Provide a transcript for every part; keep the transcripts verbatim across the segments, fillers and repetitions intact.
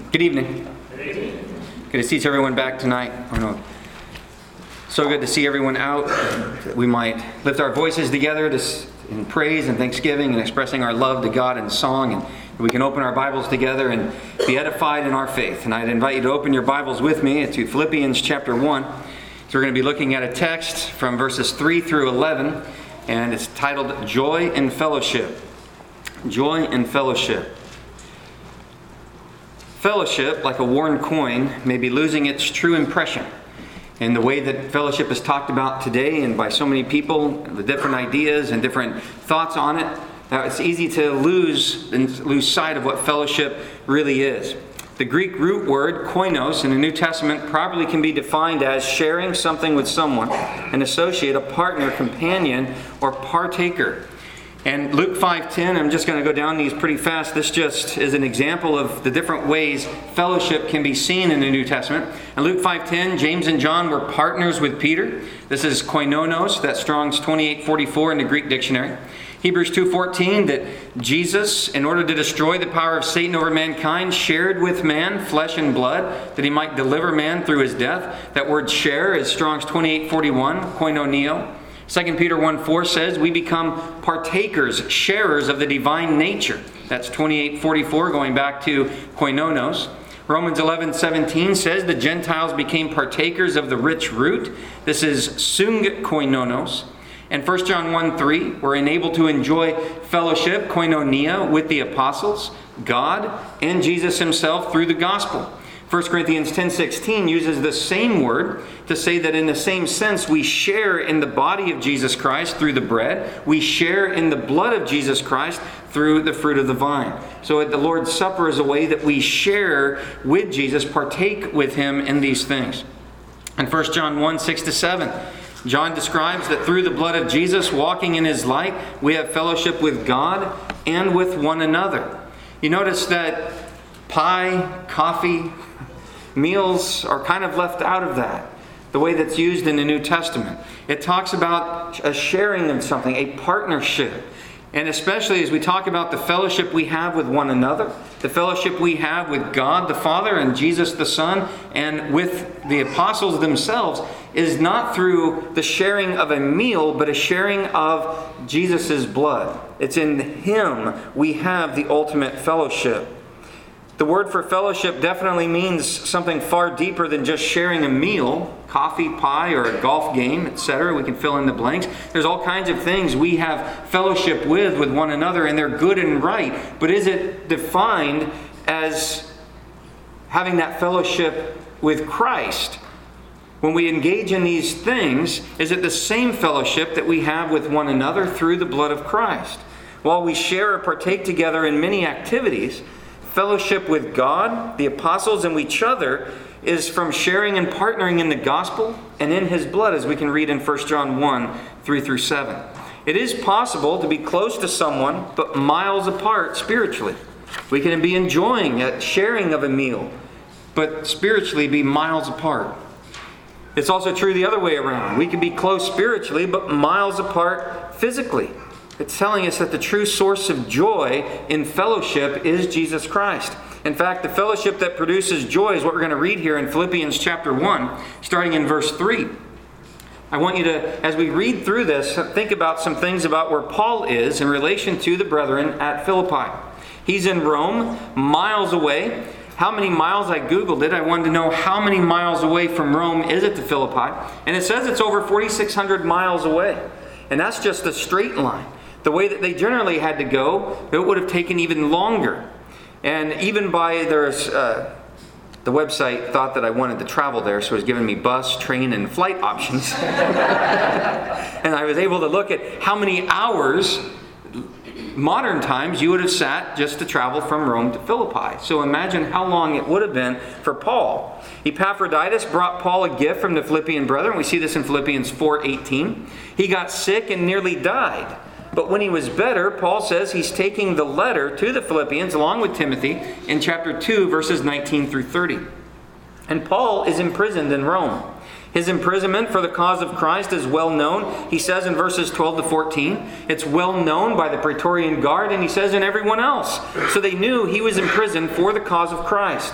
Good evening. Good evening. Good to see everyone back tonight. I know. So good to see everyone out. That we might lift our voices together to, in praise and thanksgiving and expressing our love to God in song, and we can open our Bibles together and be edified in our faith. And I'd invite you to open your Bibles with me to Philippians chapter one. So we're going to be looking at a text from verses three through eleven, and it's titled Joy in Fellowship. Joy in Fellowship. Fellowship, like a worn coin, may be losing its true impression. And the way that fellowship is talked about today and by so many people, the different ideas and different thoughts on it, uh, it's easy to lose and lose sight of what fellowship really is. The Greek root word, koinos, in the New Testament probably can be defined as sharing something with someone, an associate, a partner, companion, or partaker. And Luke five ten, I'm just going to go down these pretty fast. This just is an example of the different ways fellowship can be seen in the New Testament. In Luke five ten, James and John were partners with Peter. This is koinonos, that's Strong's twenty-eight forty-four in the Greek dictionary. Hebrews two fourteen, that Jesus, in order to destroy the power of Satan over mankind, shared with man flesh and blood, that he might deliver man through his death. That word share is Strong's twenty-eight forty-one, koinoneo. Second Peter one four says we become partakers, sharers of the divine nature. That's twenty-eight forty-four, going back to koinonos. Romans eleven seventeen says the Gentiles became partakers of the rich root. This is sung koinonos. And First John one three, we're enabled to enjoy fellowship, koinonia, with the apostles, God, and Jesus himself through the gospel. First Corinthians ten sixteen uses the same word to say that in the same sense we share in the body of Jesus Christ through the bread. We share in the blood of Jesus Christ through the fruit of the vine. So the Lord's Supper is a way that we share with Jesus, partake with him in these things. And First John one six to seven, John describes that through the blood of Jesus, walking in his light, we have fellowship with God and with one another. You notice that pie, coffee, meals are kind of left out of that, the way that's used in the New Testament. It talks about a sharing of something, a partnership. And especially as we talk about the fellowship we have with one another, the fellowship we have with God the Father and Jesus the Son, and with the apostles themselves, is not through the sharing of a meal, but a sharing of Jesus' blood. It's in him we have the ultimate fellowship. The word for fellowship definitely means something far deeper than just sharing a meal, coffee, pie, or a golf game, et cetera. We can fill in the blanks. There's all kinds of things we have fellowship with with one another, and they're good and right. But is it defined as having that fellowship with Christ? When we engage in these things, is it the same fellowship that we have with one another through the blood of Christ? While we share or partake together in many activities, fellowship with God, the apostles, and each other is from sharing and partnering in the gospel and in his blood, as we can read in First John one, three through seven. It is possible to be close to someone, but miles apart spiritually. We can be enjoying a sharing of a meal, but spiritually be miles apart. It's also true the other way around. We can be close spiritually, but miles apart physically. It's telling us that the true source of joy in fellowship is Jesus Christ. In fact, the fellowship that produces joy is what we're going to read here in Philippians chapter one, starting in verse three. I want you to, as we read through this, think about some things about where Paul is in relation to the brethren at Philippi. He's in Rome, miles away. How many miles? I Googled it. I wanted to know how many miles away from Rome is it to Philippi. And it says it's over forty-six hundred miles away. And that's just a straight line. The way that they generally had to go, it would have taken even longer. And even by there's uh, the website thought that I wanted to travel there, so it was giving me bus, train, and flight options. And I was able to look at how many hours, modern times, you would have sat just to travel from Rome to Philippi. So imagine how long it would have been for Paul. Epaphroditus brought Paul a gift from the Philippian brethren. We see this in Philippians four eighteen. He got sick and nearly died. But when he was better, Paul says he's taking the letter to the Philippians along with Timothy in chapter two, verses nineteen through thirty. And Paul is imprisoned in Rome. His imprisonment for the cause of Christ is well known. He says in verses twelve to fourteen, it's well known by the Praetorian Guard, and he says in everyone else. So they knew he was imprisoned for the cause of Christ.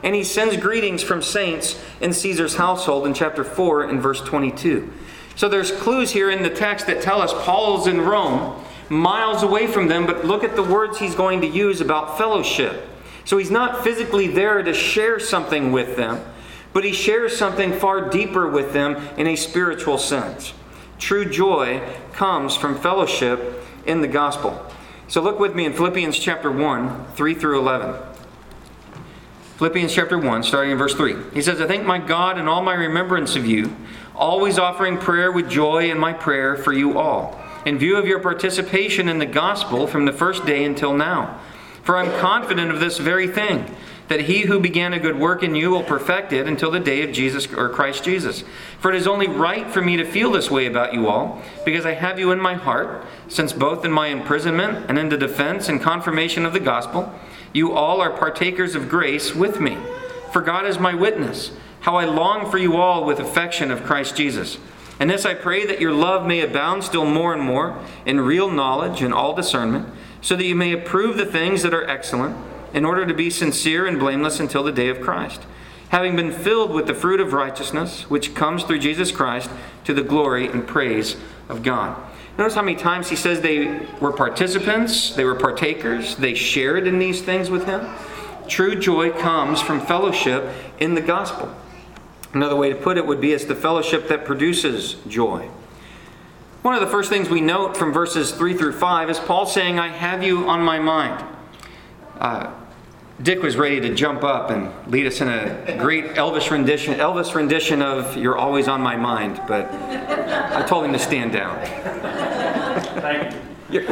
And he sends greetings from saints in Caesar's household in chapter four and verse twenty-two. So there's clues here in the text that tell us Paul's in Rome, miles away from them, but look at the words he's going to use about fellowship. So he's not physically there to share something with them, but he shares something far deeper with them in a spiritual sense. True joy comes from fellowship in the gospel. So look with me in Philippians chapter one, three through eleven. Philippians chapter one, starting in verse three. He says, I thank my God in all my remembrance of you, always offering prayer with joy in my prayer for you all, in view of your participation in the gospel from the first day until now. For I'm confident of this very thing, that he who began a good work in you will perfect it until the day of Jesus or Christ Jesus. For it is only right for me to feel this way about you all, because I have you in my heart, since both in my imprisonment and in the defense and confirmation of the gospel, you all are partakers of grace with me. For God is my witness, how I long for you all with affection of Christ Jesus. And this I pray, that your love may abound still more and more in real knowledge and all discernment, so that you may approve the things that are excellent, in order to be sincere and blameless until the day of Christ, having been filled with the fruit of righteousness, which comes through Jesus Christ, to the glory and praise of God. Notice how many times he says they were participants, they were partakers, they shared in these things with him. True joy comes from fellowship in the gospel. Another way to put it would be it's the fellowship that produces joy. One of the first things we note from verses three through five is Paul saying, I have you on my mind. Uh, Dick was ready to jump up and lead us in a great Elvis rendition, Elvis rendition of You're Always on My Mind, but I told him to stand down. Thank you. You're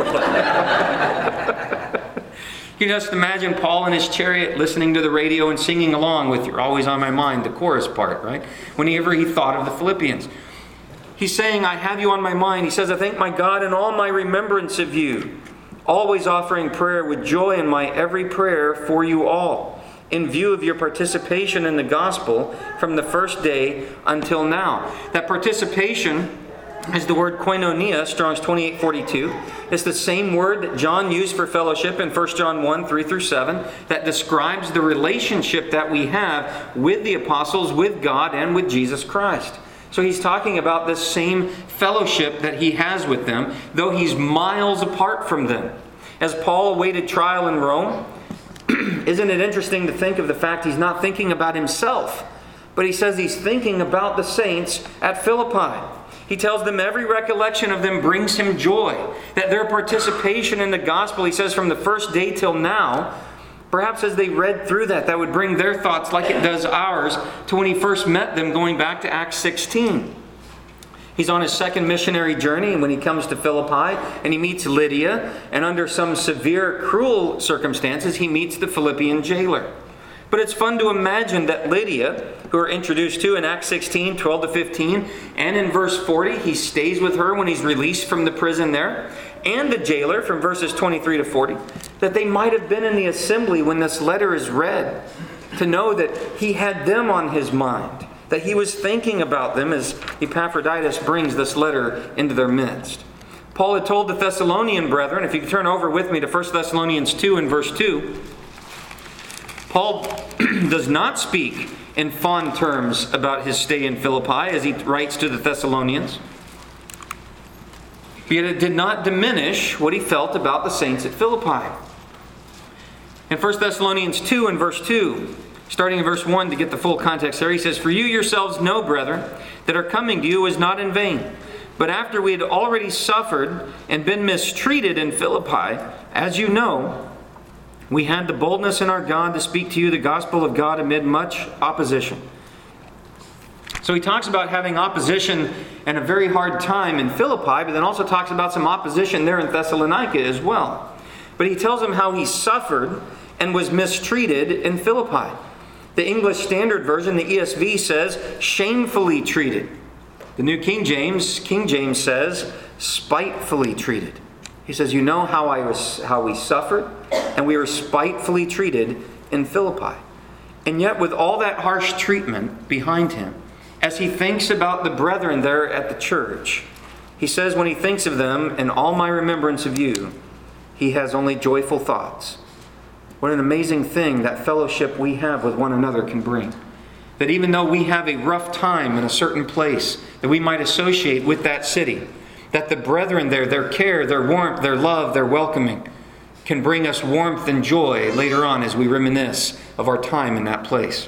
welcome. You can just imagine Paul in his chariot listening to the radio and singing along with You're Always on My Mind, the chorus part, right? Whenever he thought of the Philippians. He's saying, I have you on my mind. He says, I thank my God in all my remembrance of you, always offering prayer with joy in my every prayer for you all, in view of your participation in the gospel from the first day until now. That participation is the word koinonia, Strong's twenty-eight forty-two. It's the same word that John used for fellowship in First John one, three through seven, that describes the relationship that we have with the apostles, with God, and with Jesus Christ. So he's talking about this same fellowship that he has with them, though he's miles apart from them. As Paul awaited trial in Rome, isn't it interesting to think of the fact he's not thinking about himself, but he says he's thinking about the saints at Philippi. He tells them every recollection of them brings him joy, that their participation in the gospel, he says, from the first day till now, perhaps as they read through that, that would bring their thoughts, like it does ours, to when he first met them, going back to Acts sixteen. He's on his second missionary journey, and when he comes to Philippi, and he meets Lydia, and under some severe, cruel circumstances, he meets the Philippian jailer. But it's fun to imagine that Lydia, who we're introduced to in Acts sixteen, twelve to fifteen, and in verse forty, he stays with her when he's released from the prison there, and the jailer from verses twenty-three to forty, that they might have been in the assembly when this letter is read, to know that he had them on his mind, that he was thinking about them as Epaphroditus brings this letter into their midst. Paul had told the Thessalonian brethren, if you could turn over with me to First Thessalonians two and verse two, Paul does not speak in fond terms about his stay in Philippi as he writes to the Thessalonians. Yet it did not diminish what he felt about the saints at Philippi. In First Thessalonians two and verse two, starting in verse one to get the full context there, he says, For you yourselves know, brethren, that our coming to you is not in vain. But after we had already suffered and been mistreated in Philippi, as you know, we had the boldness in our God to speak to you the gospel of God amid much opposition. So he talks about having opposition and a very hard time in Philippi, but then also talks about some opposition there in Thessalonica as well. But he tells them how he suffered and was mistreated in Philippi. The English Standard Version, the E S V, says, shamefully treated. The New King James, King James says, spitefully treated. He says, you know how I was, how we suffered, and we were spitefully treated in Philippi. And yet with all that harsh treatment behind him, as he thinks about the brethren there at the church, he says when he thinks of them, in all my remembrance of you, he has only joyful thoughts. What an amazing thing that fellowship we have with one another can bring. That even though we have a rough time in a certain place that we might associate with that city, that the brethren there, their care, their warmth, their love, their welcoming, can bring us warmth and joy later on as we reminisce of our time in that place.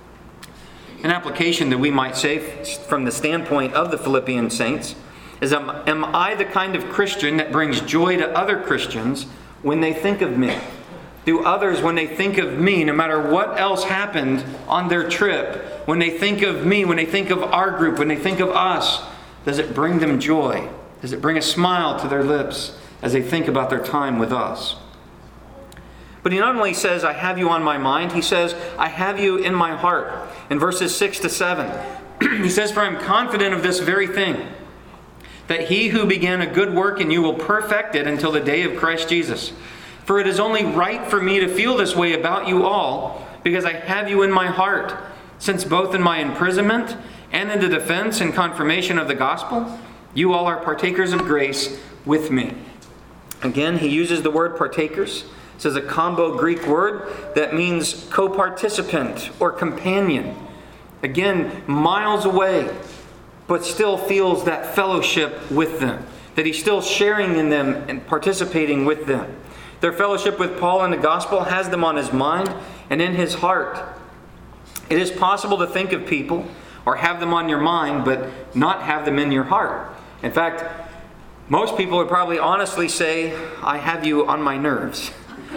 An application that we might say from the standpoint of the Philippian saints is, am, am I the kind of Christian that brings joy to other Christians when they think of me? Do others, when they think of me, no matter what else happened on their trip, when they think of me, when they think of our group, when they think of us, does it bring them joy? Does it bring a smile to their lips as they think about their time with us? But he not only says, I have you on my mind, he says, I have you in my heart. In verses six to seven, he says, for I am confident of this very thing, that he who began a good work in you will perfect it until the day of Christ Jesus. For it is only right for me to feel this way about you all, because I have you in my heart, since both in my imprisonment and in the defense and confirmation of the gospel, you all are partakers of grace with me. Again, he uses the word partakers. This is a combo Greek word that means co-participant or companion. Again, miles away, but still feels that fellowship with them, that he's still sharing in them and participating with them. Their fellowship with Paul in the gospel has them on his mind and in his heart. It is possible to think of people or have them on your mind, but not have them in your heart. In fact, most people would probably honestly say, I have you on my nerves.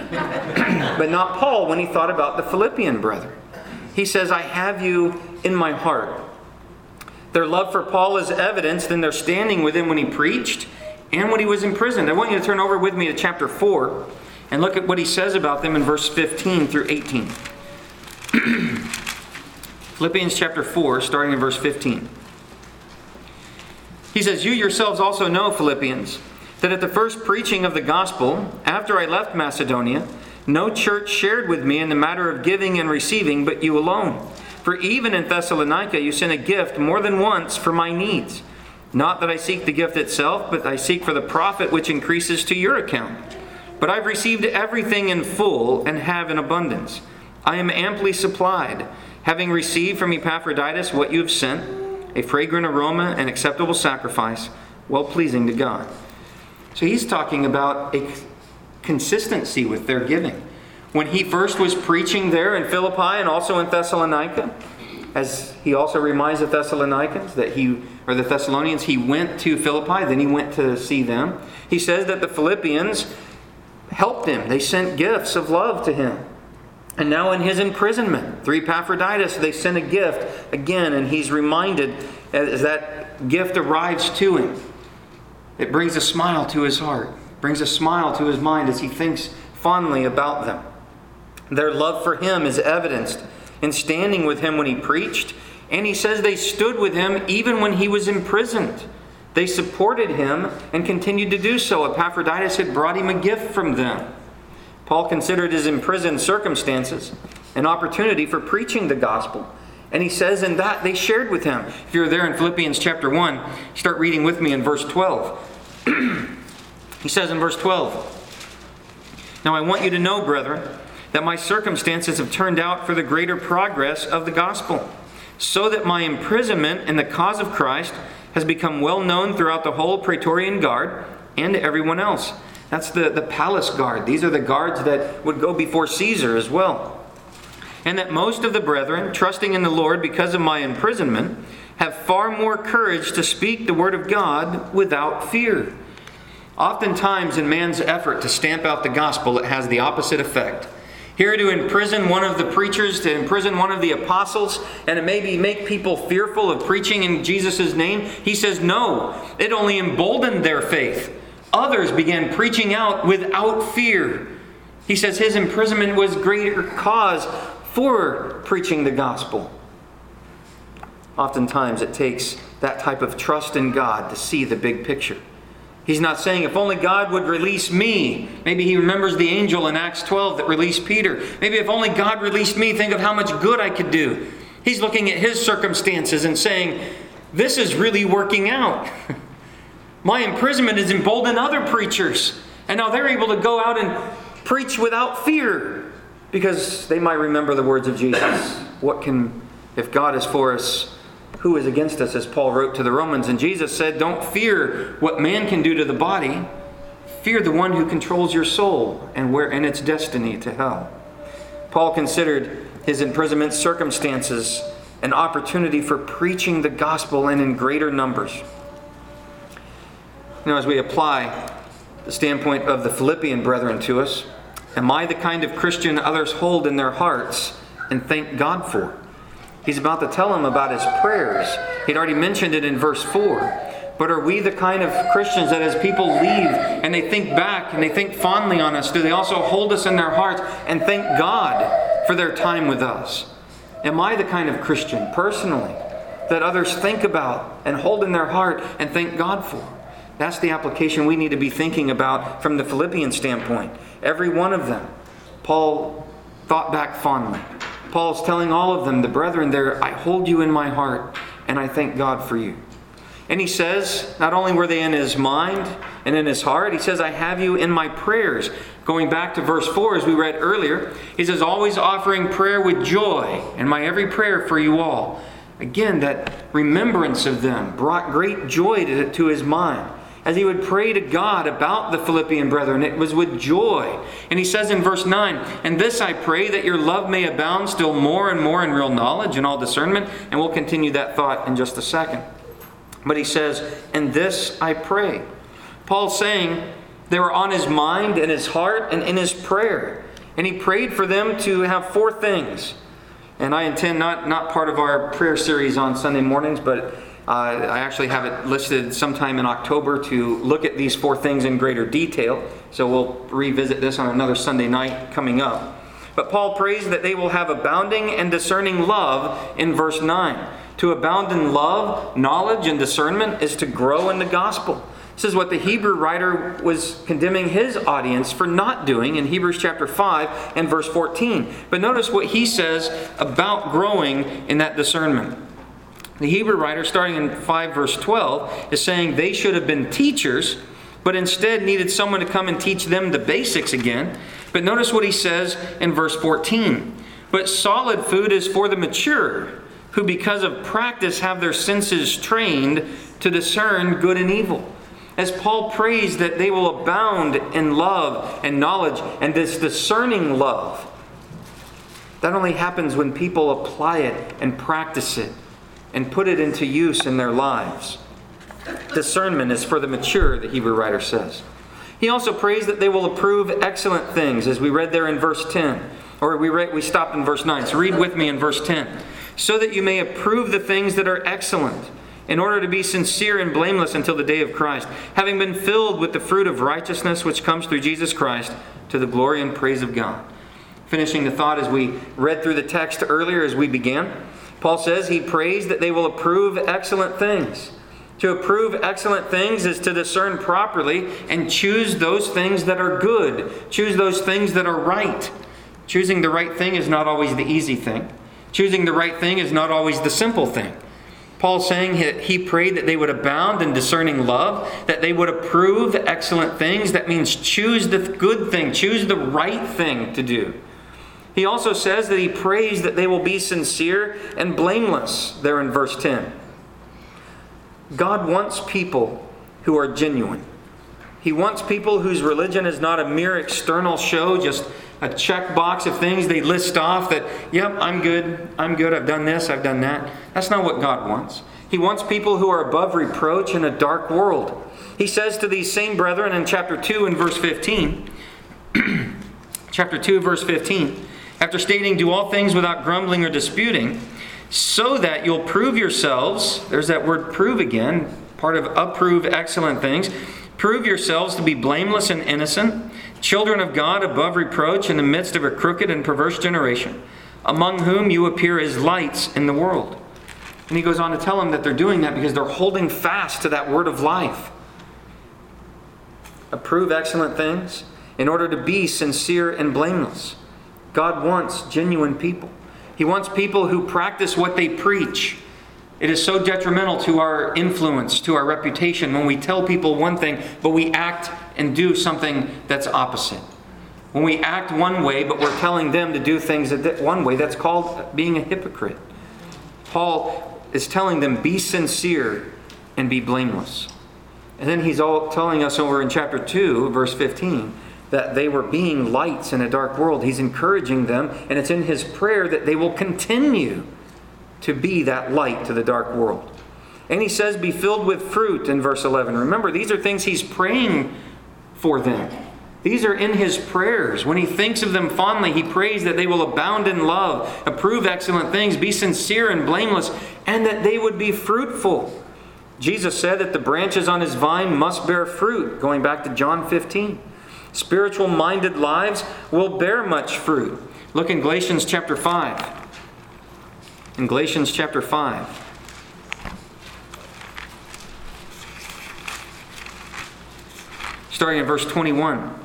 But not Paul when he thought about the Philippian brethren. He says, I have you in my heart. Their love for Paul is evidenced in their standing with him when he preached and when he was imprisoned. I want you to turn over with me to chapter four and look at what he says about them in verse fifteen through eighteen. Philippians chapter four, starting in verse fifteen. He says, you yourselves also know, Philippians, that at the first preaching of the gospel, after I left Macedonia, no church shared with me in the matter of giving and receiving, but you alone. For even in Thessalonica you sent a gift more than once for my needs. Not that I seek the gift itself, but I seek for the profit which increases to your account. But I've received everything in full and have in abundance. I am amply supplied, having received from Epaphroditus what you have sent, a fragrant aroma and acceptable sacrifice, well-pleasing to God. So he's talking about a consistency with their giving. When he first was preaching there in Philippi and also in Thessalonica, as he also reminds the Thessalonians that he, or the Thessalonians, he went to Philippi, then he went to see them. He says that the Philippians helped him. They sent gifts of love to him. And now in his imprisonment, through Epaphroditus, they sent a gift again, and he's reminded as that gift arrives to him. It brings a smile to his heart, brings a smile to his mind as he thinks fondly about them. Their love for him is evidenced in standing with him when he preached, and he says they stood with him even when he was imprisoned. They supported him and continued to do so. Epaphroditus had brought him a gift from them. Paul considered his imprisoned circumstances an opportunity for preaching the gospel. And he says in that they shared with him. If you're there in Philippians chapter one, start reading with me in verse twelve. He says in verse twelve, now I want you to know, brethren, that my circumstances have turned out for the greater progress of the gospel, so that my imprisonment in the cause of Christ has become well known throughout the whole Praetorian Guard and to everyone else. That's the, the palace guard. These are the guards that would go before Caesar as well. And that most of the brethren, trusting in the Lord because of my imprisonment, have far more courage to speak the word of God without fear. Oftentimes in man's effort to stamp out the gospel, it has the opposite effect. Here to imprison one of the preachers, to imprison one of the apostles, and to maybe make people fearful of preaching in Jesus' name, he says no, it only emboldened their faith. Others began preaching out without fear. He says his imprisonment was greater cause for preaching the gospel. Oftentimes it takes that type of trust in God to see the big picture. He's not saying, if only God would release me. Maybe he remembers the angel in Acts twelve that released Peter. Maybe if only God released me, think of how much good I could do. He's looking at his circumstances and saying, this is really working out. My imprisonment has emboldened other preachers. And now they're able to go out and preach without fear. Because they might remember the words of Jesus. What can, if God is for us, who is against us, as Paul wrote to the Romans? And Jesus said, don't fear what man can do to the body. Fear the one who controls your soul and where and its destiny to hell. Paul considered his imprisonment circumstances an opportunity for preaching the gospel and in greater numbers. You know, as we apply the standpoint of the Philippian brethren to us, am I the kind of Christian others hold in their hearts and thank God for? He's about to tell them about his prayers. He'd already mentioned it in verse four. But are we the kind of Christians that as people leave and they think back and they think fondly on us, do they also hold us in their hearts and thank God for their time with us? Am I the kind of Christian, personally, that others think about and hold in their heart and thank God for? That's the application we need to be thinking about from the Philippian standpoint. Every one of them, Paul thought back fondly. Paul's telling all of them, the brethren there, I hold you in my heart and I thank God for you. And he says, not only were they in his mind and in his heart, he says, I have you in my prayers. Going back to verse four, as we read earlier, he says, always offering prayer with joy in my every prayer for you all. Again, that remembrance of them brought great joy to, to his mind. As he would pray to God about the Philippian brethren, it was with joy. And he says in verse nine, and this I pray, that your love may abound still more and more in real knowledge and all discernment. And we'll continue that thought in just a second. But he says, and this I pray. Paul's saying they were on his mind, in his heart, and in his prayer. And he prayed for them to have four things. And I intend, not, not part of our prayer series on Sunday mornings, but Uh, I actually have it listed sometime in October to look at these four things in greater detail. So we'll revisit this on another Sunday night coming up. But Paul prays that they will have abounding and discerning love in verse nine. To abound in love, knowledge, and discernment is to grow in the gospel. This is what the Hebrew writer was condemning his audience for not doing in Hebrews chapter five and verse fourteen. But notice what he says about growing in that discernment. The Hebrew writer, starting in five verse twelve, is saying they should have been teachers, but instead needed someone to come and teach them the basics again. But notice what he says in verse fourteen. But solid food is for the mature, who because of practice have their senses trained to discern good and evil. As Paul prays that they will abound in love and knowledge and this discerning love, that only happens when people apply it and practice it and put it into use in their lives. Discernment is for the mature, the Hebrew writer says. He also prays that they will approve excellent things, as we read there in verse ten. Or we read, we stopped in verse nine, so read with me in verse ten. So that you may approve the things that are excellent, in order to be sincere and blameless until the day of Christ, having been filled with the fruit of righteousness which comes through Jesus Christ, to the glory and praise of God. Finishing the thought as we read through the text earlier as we began, Paul says he prays that they will approve excellent things. To approve excellent things is to discern properly and choose those things that are good. Choose those things that are right. Choosing the right thing is not always the easy thing. Choosing the right thing is not always the simple thing. Paul's saying he prayed that they would abound in discerning love, that they would approve excellent things. That means choose the good thing, choose the right thing to do. He also says that he prays that they will be sincere and blameless, there in verse ten. God wants people who are genuine. He wants people whose religion is not a mere external show, just a checkbox of things they list off that, yep, I'm good, I'm good, I've done this, I've done that. That's not what God wants. He wants people who are above reproach in a dark world. He says to these same brethren in chapter two and verse fifteen, chapter two, verse fifteen, after stating, do all things without grumbling or disputing, so that you'll prove yourselves, there's that word prove again, part of approve excellent things, prove yourselves to be blameless and innocent, children of God above reproach in the midst of a crooked and perverse generation, among whom you appear as lights in the world. And he goes on to tell them that they're doing that because they're holding fast to that word of life. Approve excellent things in order to be sincere and blameless. God wants genuine people. He wants people who practice what they preach. It is so detrimental to our influence, to our reputation, when we tell people one thing, but we act and do something that's opposite. When we act one way, but we're telling them to do things one way, that's called being a hypocrite. Paul is telling them, be sincere and be blameless. And then he's all telling us over in chapter two, verse fifteen, that they were being lights in a dark world. He's encouraging them, and it's in his prayer that they will continue to be that light to the dark world. And he says, be filled with fruit in verse eleven. Remember, these are things he's praying for them. These are in his prayers. When he thinks of them fondly, he prays that they will abound in love, approve excellent things, be sincere and blameless, and that they would be fruitful. Jesus said that the branches on his vine must bear fruit, going back to John fifteen. Spiritual-minded lives will bear much fruit. Look in Galatians chapter five. In Galatians chapter five. Starting in verse twenty-one.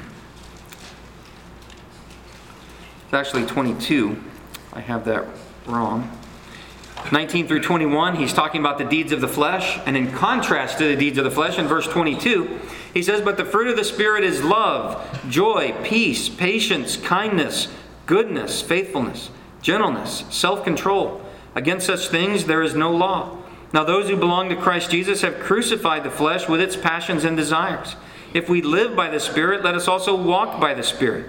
It's actually twenty-two. I have that wrong. nineteen through twenty-one, he's talking about the deeds of the flesh. And in contrast to the deeds of the flesh, in verse twenty-two, he says, but the fruit of the Spirit is love, joy, peace, patience, kindness, goodness, faithfulness, gentleness, self-control. Against such things there is no law. Now those who belong to Christ Jesus have crucified the flesh with its passions and desires. If we live by the Spirit, let us also walk by the Spirit.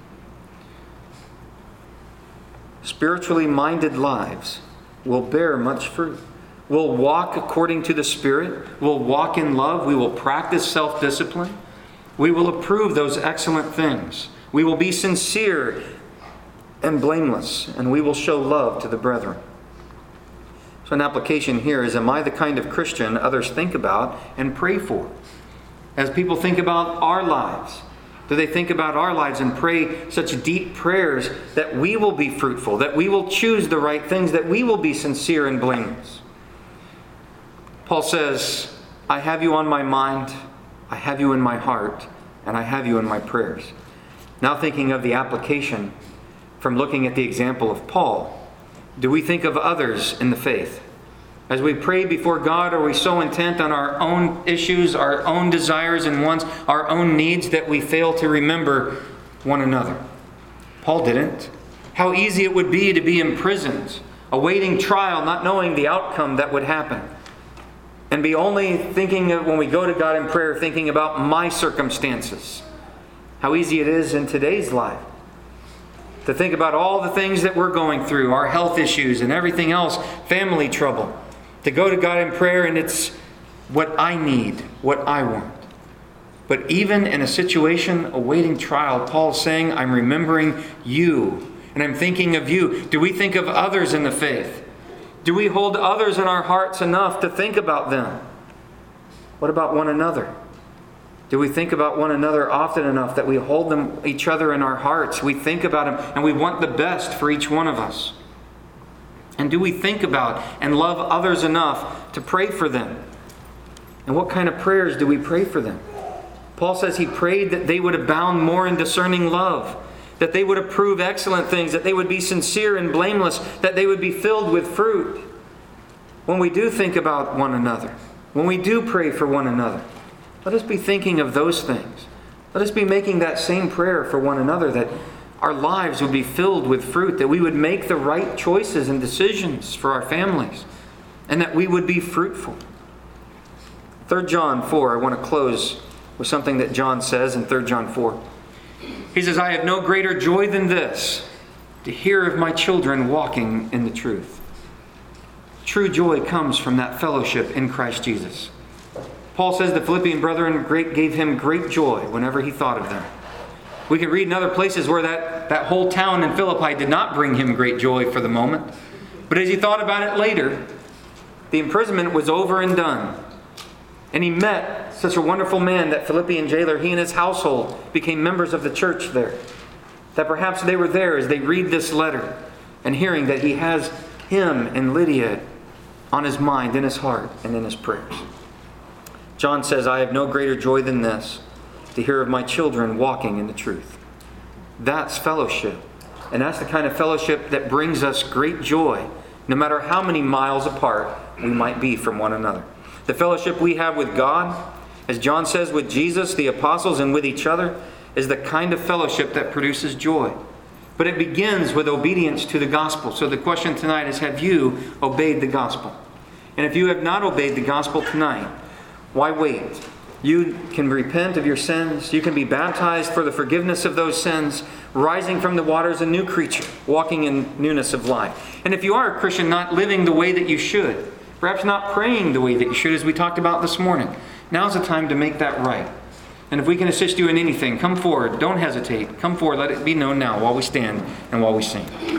Spiritually minded lives will bear much fruit. We'll walk according to the Spirit. We'll walk in love. We will practice self-discipline. We will approve those excellent things. We will be sincere and blameless, and we will show love to the brethren. So an application here is, am I the kind of Christian others think about and pray for? As people think about our lives, do they think about our lives and pray such deep prayers that we will be fruitful, that we will choose the right things, that we will be sincere and blameless? Paul says, I have you on my mind, I have you in my heart, and I have you in my prayers. Now thinking of the application from looking at the example of Paul, do we think of others in the faith? As we pray before God, are we so intent on our own issues, our own desires and wants, our own needs, that we fail to remember one another? Paul didn't. How easy it would be to be imprisoned, awaiting trial, not knowing the outcome that would happen, and be only thinking of, when we go to God in prayer, thinking about my circumstances. How easy it is in today's life to think about all the things that we're going through, our health issues and everything else, family trouble. To go to God in prayer and it's what I need, what I want. But even in a situation awaiting trial, Paul's saying, I'm remembering you and I'm thinking of you. Do we think of others in the faith? Do we hold others in our hearts enough to think about them? What about one another? Do we think about one another often enough that we hold them, each other in our hearts? We think about them and we want the best for each one of us. And do we think about and love others enough to pray for them? And what kind of prayers do we pray for them? Paul says he prayed that they would abound more in discerning love, that they would approve excellent things, that they would be sincere and blameless, that they would be filled with fruit. When we do think about one another, when we do pray for one another, let us be thinking of those things. Let us be making that same prayer for one another, that our lives would be filled with fruit, that we would make the right choices and decisions for our families, and that we would be fruitful. Third John four, I want to close with something that John says in Third John four. He says, I have no greater joy than this, to hear of my children walking in the truth. True joy comes from that fellowship in Christ Jesus. Paul says the Philippian brethren great, gave him great joy whenever he thought of them. We can read in other places where that, that whole town in Philippi did not bring him great joy for the moment. But as he thought about it later, the imprisonment was over and done. And he met such a wonderful man, that Philippian jailer. He and his household became members of the church there. That perhaps they were there as they read this letter and hearing that he has him and Lydia on his mind, in his heart, and in his prayers. John says, I have no greater joy than this, to hear of my children walking in the truth. That's fellowship. And that's the kind of fellowship that brings us great joy, no matter how many miles apart we might be from one another. The fellowship we have with God, as John says, with Jesus, the apostles, and with each other, is the kind of fellowship that produces joy. But it begins with obedience to the gospel. So the question tonight is, have you obeyed the gospel? And if you have not obeyed the gospel tonight, why wait? You can repent of your sins. You can be baptized for the forgiveness of those sins, rising from the waters a new creature, walking in newness of life. And if you are a Christian not living the way that you should, perhaps not praying the way that you should, as we talked about this morning, now's the time to make that right. And if we can assist you in anything, come forward. Don't hesitate. Come forward. Let it be known now while we stand and while we sing.